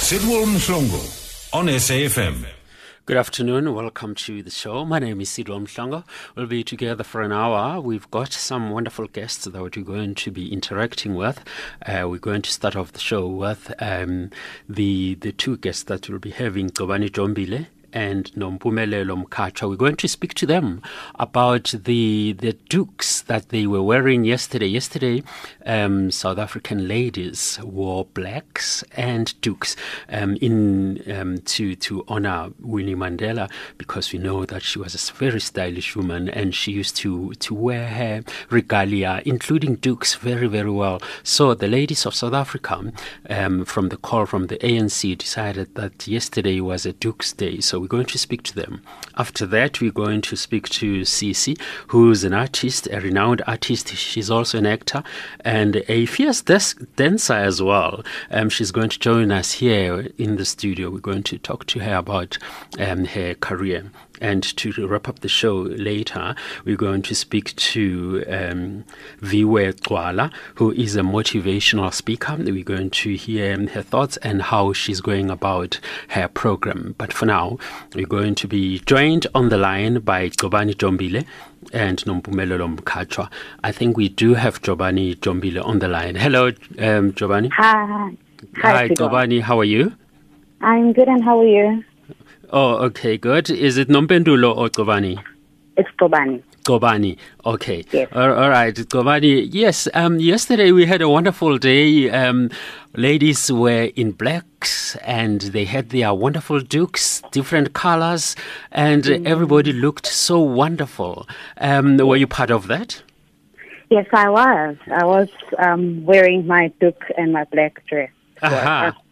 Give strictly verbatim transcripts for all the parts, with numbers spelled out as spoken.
Sidwell Mhlongo on S A F M. Good afternoon. Welcome to the show. My name is Sidwell Mhlongo. We'll be together for an hour. We've got some wonderful guests that we're going to be interacting with. Uh, we're going to start off the show with um, the the two guests that we'll be having, Gcobani Jombile and Nompumelelo Mkhatshwa. We're going to speak to them about the the dukes that they were wearing yesterday. Yesterday, um, South African ladies wore blacks and dukes um, in um, to to honor Winnie Mandela, because we know that she was a very stylish woman and she used to to wear her regalia, including dukes, very very well. So the ladies of South Africa, um, from the call from the A N C, decided that yesterday was a Duke's Day. So we're going to speak to them. After that, we're going to speak to Sisi, who's an artist, a renowned artist. She's also an actor and a fierce des- dancer as well. Um, she's going to join us here in the studio. We're going to talk to her about um, her career. And to wrap up the show later, we're going to speak to um, Viwe Cwala, who is a motivational speaker. We're going to hear her thoughts and how she's going about her program. But for now, we're going to be joined on the line by Gcobani Jombile and Nompumelelo Mkhatshwa. I think we do have Gcobani Jombile on the line. Hello, um, Gcobani. Hi. Hi, Gcobani. How are you? I'm good, and how are you? Oh, okay, good. Is it Nompendulo or Gcobani? It's Gcobani. Gcobani, okay. Yes. All, all right, Gcobani. Yes, um, yesterday we had a wonderful day. Um, ladies were in blacks and they had their wonderful dukes, different colors, and mm. everybody looked so wonderful. Um, were you part of that? Yes, I was. I was um, wearing my duke and my black dress. Aha. Uh,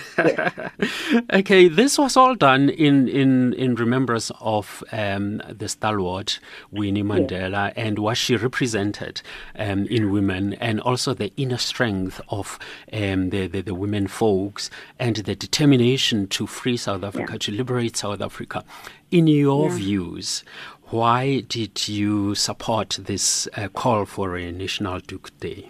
Okay, this was all done in, in, in remembrance of um, the stalwart Winnie Mandela, yes, and what she represented um, in women, and also the inner strength of um, the, the, the women folks and the determination to free South Africa, yeah, to liberate South Africa. In your yeah. views, why did you support this uh, call for a National Duke Day?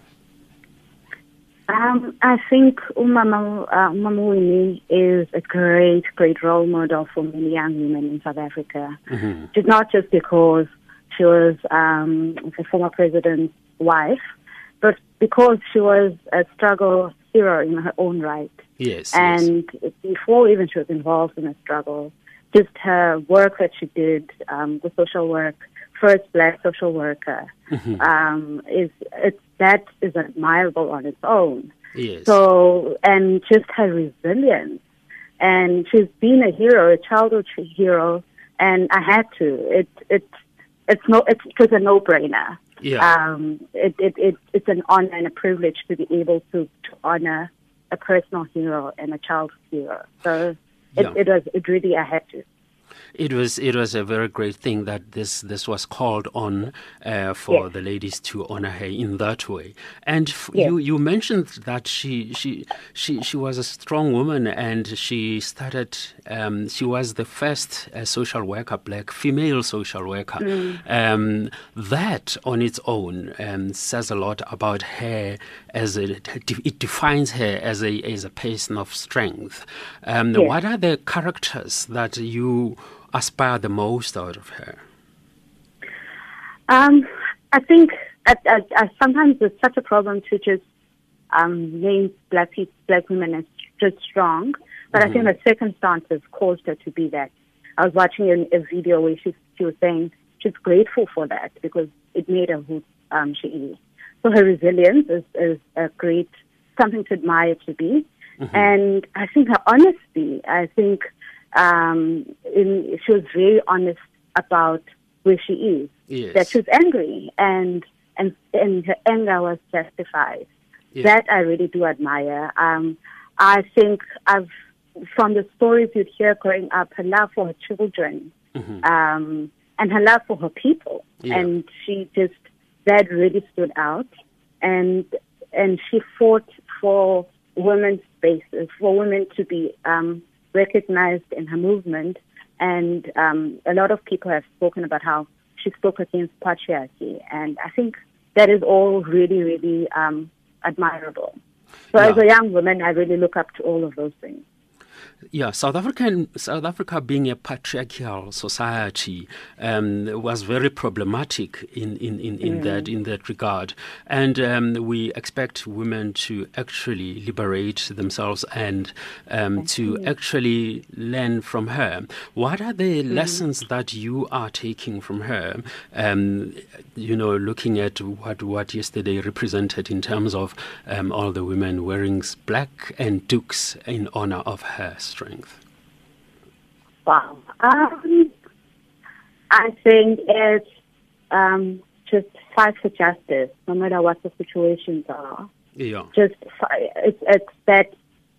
Um, I think Umama, uh, Umama Winnie is a great, great role model for many young women in South Africa. Mm-hmm. Just not just because she was um, the former president's wife, but because she was a struggle hero in her own right. Yes. And yes. before even she was involved in a struggle, just her work that she did, um, the social work, first black social worker, mm-hmm. um, is it's that is admirable on its own. Yes. So, and just her resilience, and she's been a hero, a childhood hero, and I had to. It it it's no it was a no brainer. Yeah. Um. It, it it it's an honor and a privilege to be able to, to honor a personal hero and a childhood hero. So it yeah. it was it really I had to. It was it was a very great thing that this, this was called on uh, for yes. the ladies to honor her in that way. And f- yes. you, you mentioned that she she, she she was a strong woman, and she started. Um, she was the first uh, social worker, black female social worker. Mm. Um, that on its own um, says a lot about her as a. It defines her as a as a person of strength. Um, yes. What are the characters that you aspire the most out of her? Um, I think I, I, I, sometimes it's such a problem to just um, name black people, black women as just strong, but mm-hmm. I think the circumstances caused her to be that. I was watching a, a video where she, she was saying she's grateful for that because it made her who um, she is. So her resilience is, is a great, something to admire to be. Mm-hmm. And I think her honesty, I think Um, in, she was very honest about where she is. Yes. That she was angry, and and and her anger was justified. Yeah. That I really do admire. Um, I think I've from the stories you'd hear growing up, her love for her children, mm-hmm. um, and her love for her people, yeah. and she just that really stood out. And and she fought for women's spaces, for women to be Um, recognized in her movement, and um, a lot of people have spoken about how she spoke against patriarchy, and I think that is all really, really um, admirable. So yeah. As a young woman, I really look up to all of those things. Yeah, South African South Africa being a patriarchal society um, was very problematic in in, in, in mm. that in that regard, and um, we expect women to actually liberate themselves and um, to actually learn from her. What are the mm. lessons that you are taking from her? Um, you know, looking at what what yesterday represented in terms of um, all the women wearing black and dukes in honor of her strength. Wow. Um, I think it's um, just fight for justice, no matter what the situations are. Yeah. Just it's, it's that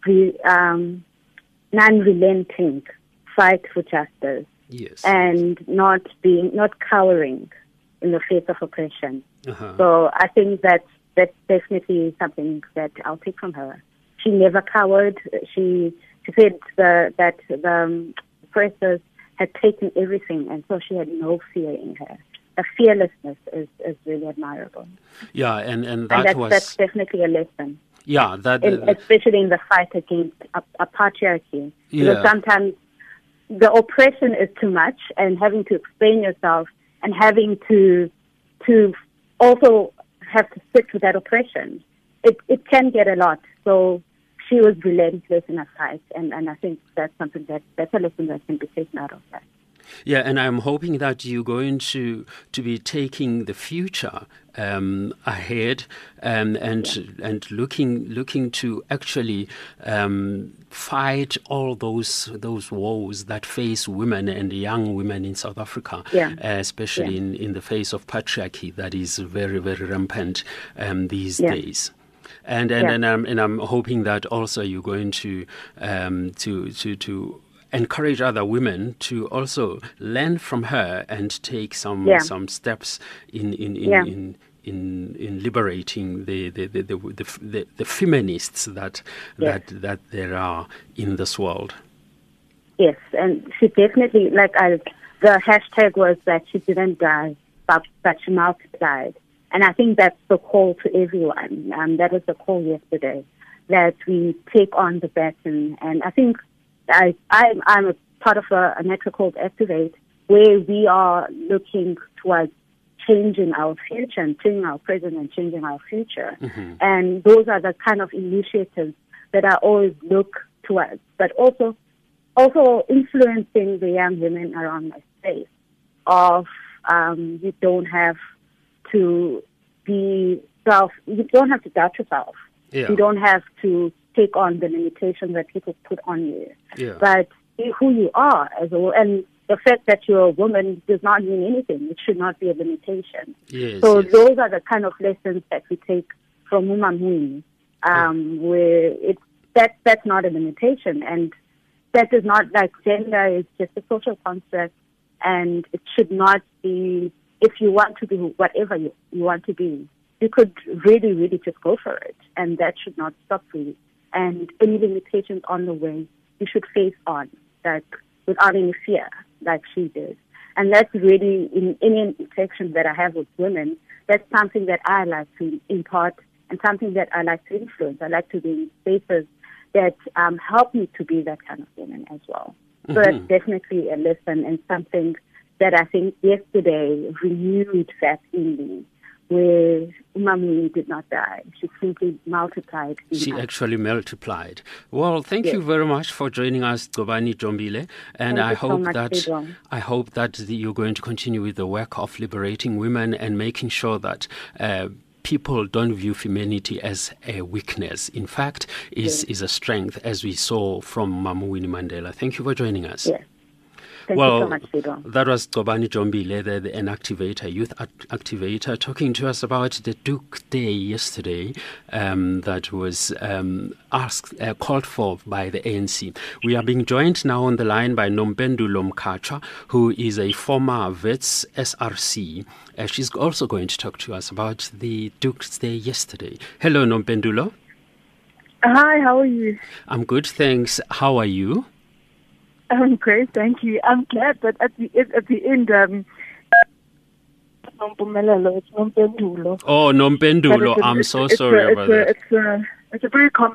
um, non-relenting fight for justice. Yes. And not being, not cowering in the face of oppression. Uh-huh. So I think that that's definitely something that I'll take from her. She never cowered. She she said the, that the um, oppressors had taken everything, and so she had no fear in her. The fearlessness is, is really admirable. Yeah, and, and that and that's, was... that's definitely a lesson. Yeah, that... In, uh, especially in the fight against a, a patriarchy. Yeah. Because sometimes the oppression is too much, and having to explain yourself and having to to also have to sit with that oppression, it, it can get a lot. So she was relentless in her fight, and, and I think that's something that that's a lesson that can be taken out of that. Yeah, and I'm hoping that you're going to to be taking the future um, ahead um, and yeah. and looking looking to actually um, fight all those those woes that face women and young women in South Africa, yeah. uh, especially yeah. in, in the face of patriarchy that is very very rampant um, these yeah. days. And and, yeah. and I'm and I'm hoping that also you're going to um, to to to. encourage other women to also learn from her and take some yeah. some steps in in in, yeah. in, in in liberating the the the, the, the, the, the feminists that yes. that that there are in this world. Yes, and she definitely, like I, the hashtag was that she didn't die, but but she multiplied, and I think that's the call to everyone. Um, that was the call yesterday, that we take on the baton, and I think. I, I'm, I'm a part of a, a network called Activate, where we are looking towards changing our future and changing our present and changing our future. Mm-hmm. And those are the kind of initiatives that I always look towards, but also also influencing the young women around my space of um, you don't have to be self, you don't have to doubt yourself. Yeah. You don't have to take on the limitations that people put on you. Yeah. But be who you are as a and the fact that you're a woman does not mean anything. It should not be a limitation. Yes, so yes. those are the kind of lessons that we take from Umamuni, um, yeah. where it's that that's not a limitation, and that is not like gender is just a social construct, and it should not be. If you want to be whatever you, you want to be, you could really, really just go for it, and that should not stop you. And any limitations on the way, you should face on, like without any fear, like she did. And that's really, in any interaction that I have with women, that's something that I like to impart and something that I like to influence. I like to be in spaces that um, help me to be that kind of woman as well. Mm-hmm. So that's definitely a lesson and something that I think yesterday renewed that in me, where Umamuni did not die. She simply multiplied. She us. actually multiplied. Well, thank yes. you very much for joining us, Gcobani Jombile. And thank I hope so much, that Pedro. I hope that the, you're going to continue with the work of liberating women and making sure that uh, people don't view femininity as a weakness. In fact, is yes. is a strength, as we saw from Mamu Winnie Mandela. Thank you for joining us. Yes. Thank well, you so much, Pedro. That was Gcobani Jombile, the, the, an activator, youth act- activator, talking to us about the Duke Day yesterday um, that was um, asked, uh, called for by the A N C. We are being joined now on the line by Nompendulo Mkhatshwa, who is a former Wits S R C. Uh, she's also going to talk to us about the Duke Day yesterday. Hello, Nompendulo. Hi, how are you? I'm good, thanks. How are you? I'm great, thank you. I'm glad that at the at the end, um, it's Nompendulo. Oh, Nompendulo. I'm it's, so it's sorry a, about it's that. A, it's, a, it's a very common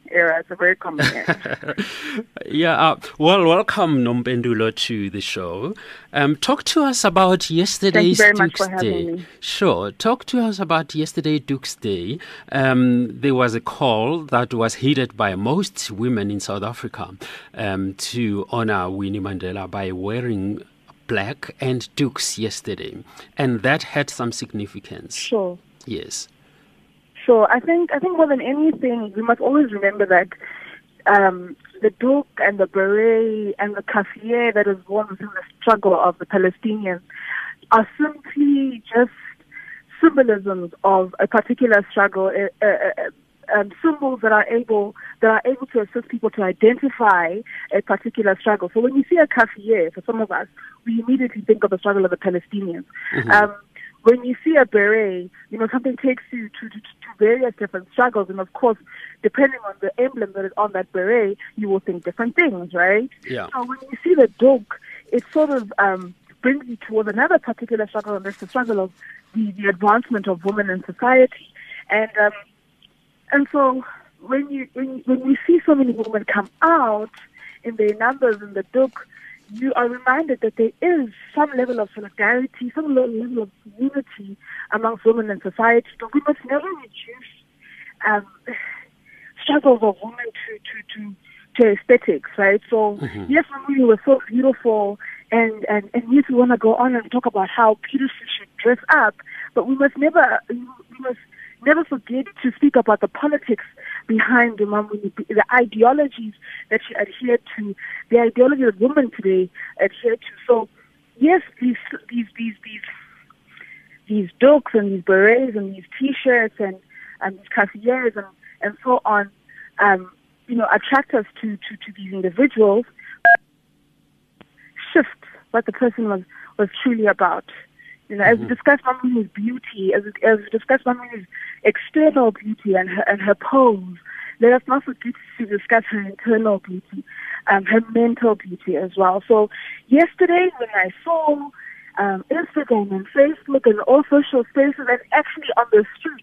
era. It's a very common era. yeah. Uh, well, welcome, Nompendulo, to the show. Um, talk to us about yesterday's Thank you very Duke's much for having Day. me. Sure. Talk to us about yesterday, Duke's Day. Um, there was a call that was heeded by most women in South Africa um, to honor Winnie Mandela by wearing black and dukes yesterday, and that had some significance. Sure. Yes. Sure. I think I think more than anything, we must always remember that um, the duke and the beret and the kafieh that is worn within the struggle of the Palestinians are simply just symbolisms of a particular struggle, uh, uh, um, symbols that are able that are able to assist people to identify a particular struggle. So when you see a kafieh, for some of us, we immediately think of the struggle of the Palestinians. Mm-hmm. Um, when you see a beret, you know, something takes you to, to, to various different struggles. And of course, depending on the emblem that is on that beret, you will think different things, right? Yeah. So when you see the duke, it sort of um, brings you towards another particular struggle, and that's the struggle of the, the advancement of women in society. And um, and so when you when, when we see so many women come out in their numbers in the duke, you are reminded that there is some level of solidarity, some level of unity amongst women in society. But we must never reduce um, struggles of women to, to, to, to aesthetics, right? So, mm-hmm. yes, women were so beautiful, and, and, and yes, we want to go on and talk about how beautiful she should dress up, but we must never, we must never forget to speak about the politics behind the, the ideologies that she adhered to, the ideology that women today adhere to. So, yes, these these these these these dukes and these berets and these T-shirts and and these kafiehs and and so on, um, you know, attract us to, to, to these individuals. Shift what the person was was truly about. You know, mm-hmm. as we discuss Mamu's beauty, as we, as we discuss Mamu's external beauty and her and her pose, let us not forget to discuss her internal beauty, um, her mental beauty as well. So yesterday when I saw um, Instagram and Facebook and all social spaces, and actually on the streets,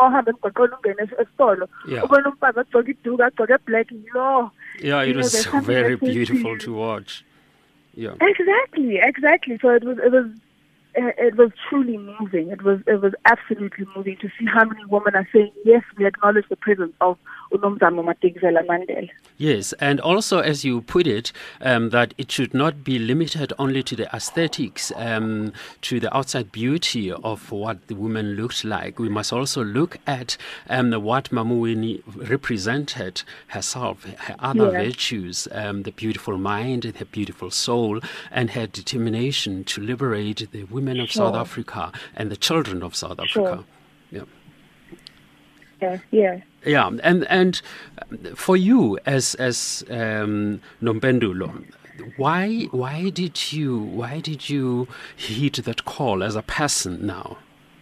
yeah, yeah, it was so very beautiful to watch. Yeah, exactly, exactly. So it was, it was. It was truly moving. It was it was absolutely moving to see how many women are saying, yes, we acknowledge the presence of uNomzamo Madikizela Mandela. Yes, and also, as you put it, um, that it should not be limited only to the aesthetics, um, to the outside beauty of what the woman looked like. We must also look at um, what Mamu Winnie represented herself, her other yeah. virtues, um, the beautiful mind, her beautiful soul, and her determination to liberate the women of sure. South Africa and the children of South Africa. Sure. Yeah. Yeah, yeah. Yeah, and and for you as as um, Nompendulo, why why did you why did you heed that call as a person now?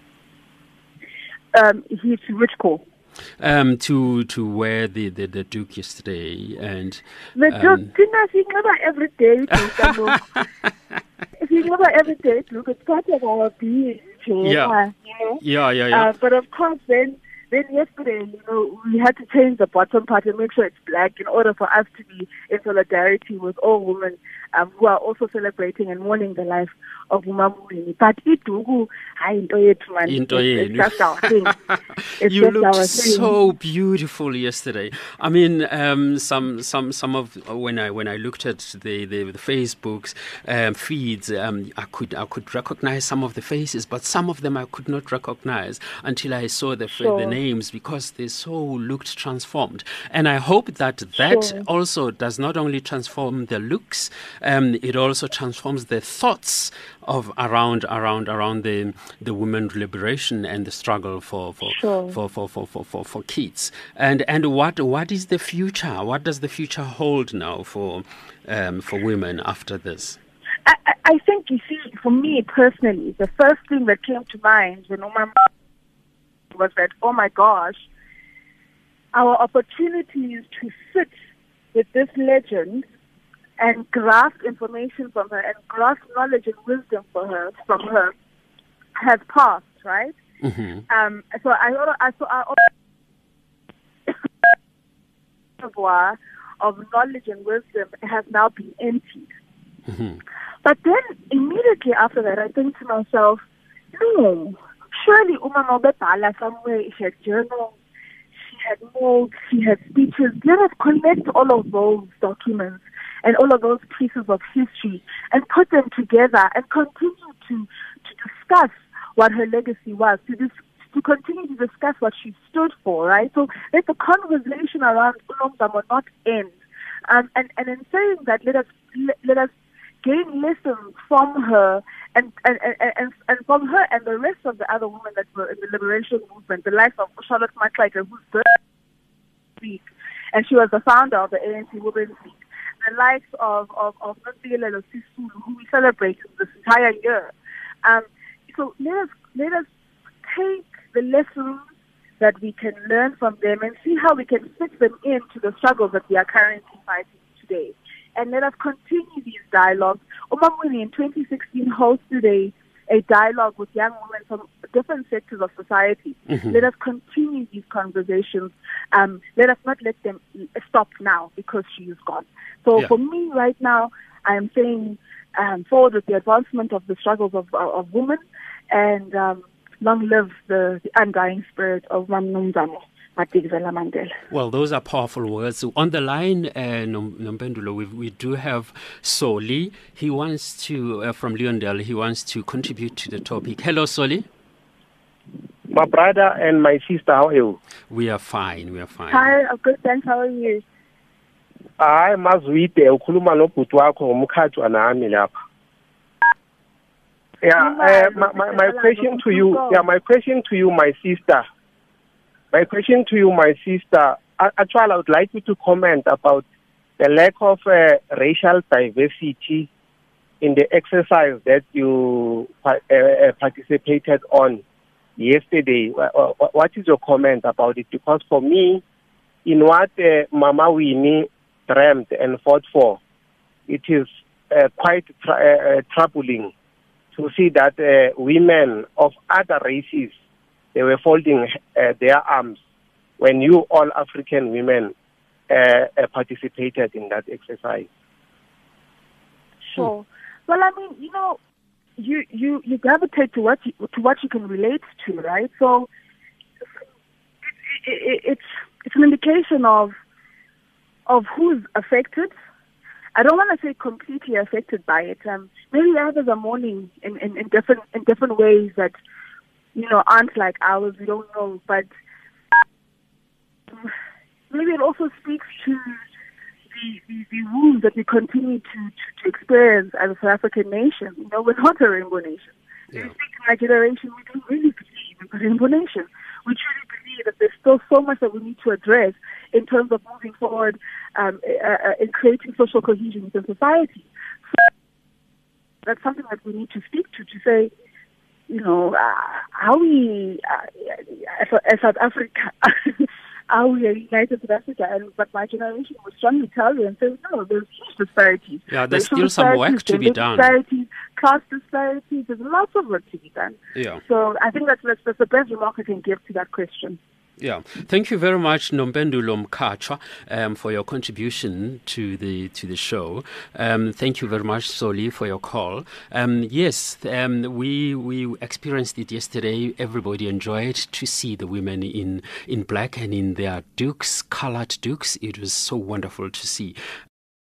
Um, heed which call? Um, to to wear the, the, the Duke yesterday and the Duke. Tina, she never every day. She never every day. Look, it's part of our being. Yeah. You know? Yeah, yeah, yeah. Uh, but of course, then. Then yesterday, you know, we had to change the bottom part and make sure it's black in order for us to be in solidarity with all women um, who are also celebrating and mourning the life of Umamuni. But idugu, into yethu man. It's just our thing. It's you just looked our so thing. beautiful yesterday. I mean, um, some some some of when I when I looked at the the, the Facebook's um, feeds, um, I could I could recognize some of the faces, but some of them I could not recognize until I saw the Sure. the name. Because they so looked transformed, and I hope that that Sure. also does not only transform the looks, um, it also transforms the thoughts of around around around the the women liberation and the struggle for for Sure. for, for, for, for, for for kids. And and what what is the future? What does the future hold now for um, for women after this? I, I- I think, you see, for me personally, the first thing that came to mind when Umam was that, oh my gosh, our opportunities to sit with this legend and grasp information from her and grasp knowledge and wisdom for her from her has passed, right? Mm-hmm. Um, so I, I, so I reservoir of knowledge and wisdom has now been emptied. Mm-hmm. But then immediately after that, I think to myself, no, surely Uma Mobetala somewhere she had journals, she had notes, she had speeches. Let us collect all of those documents and all of those pieces of history and put them together and continue to, to discuss what her legacy was, to dis- to continue to discuss what she stood for, right? So let the conversation around Unomzamo not end. Um, and, and in saying that, let us let, let us gain lessons from her and and, and, and and from her and the rest of the other women that were in the liberation movement, the likes of Charlotte Maxlager, who's birth week, and she was the founder of the A N C Women's League, the likes of of of Nontsikelelo Sisulu, who we celebrated this entire year. Um, so let us let us take the lessons that we can learn from them and see how we can fit them into the struggles that we are currently fighting today. And let us continue these dialogues. Umamwini in twenty sixteen hosted a, a dialogue with young women from different sectors of society. Mm-hmm. Let us continue these conversations. Um, let us not let them stop now because she is gone. So yeah. For me right now, I am saying um, forward with the advancement of the struggles of, of women, and um, long live the, the undying spirit of Nomzamo Madikizela Mandela. Well, those are powerful words. On the line, uh, Nompendulo, we, we do have Soli. He wants to, uh, from Leondale, he wants to contribute to the topic. Hello, Soli. My brother and my sister, how are you? We are fine, we are fine. Hi, I'm good, thanks. How are you? Hayi mazwide ukhuluma nobhuti wakho ngomkhathi nami lapha. Yeah, uh, my, my, my question to you, yeah, my question to you, my sister. My question to you, my sister. Actually, I would like you to comment about the lack of uh, racial diversity in the exercise that you uh, participated on yesterday. What is your comment about it? Because for me, in what uh, Mama Winnie dreamt and fought for, it is uh, quite tra- uh, troubling to see that uh, women of other races, they were folding uh, their arms when you all African women uh, uh, participated in that exercise. Sure. Well, I mean, you know, you, you, you gravitate to what you, to what you can relate to, right? So it, it, it's it's an indication of of who's affected. I don't want to say completely affected by it. Um, maybe others are mourning in, in, in different in different ways that, you know, aren't like ours. We don't know, but maybe it also speaks to the, the, the wounds that we continue to, to, to experience as a South African nation. You know, we're not a rainbow nation. Yeah. When we speak to my generation, we don't really believe in a rainbow nation. We truly believe that there's still so much that we need to address in terms of moving forward um, uh, in creating social cohesion within society. So that's something that we need to speak to, to say, you know, uh, are we, uh, as, as South Africa, are we a united South Africa? And, but my generation will strongly tell you and say, no, there's huge disparities. Yeah, there's still some work to be done. Disparities, class disparities, there's lots of work to be done. Yeah. So I think that's, that's, that's the best remark I can give to that question. Yeah, thank you very much, Nompendulo Mkhatshwa, um, for your contribution to the to the show. Um, thank you very much, Soli, for your call. Um, yes, um, we we experienced it yesterday. Everybody enjoyed to see the women in in black and in their dukes, colored dukes. It was so wonderful to see.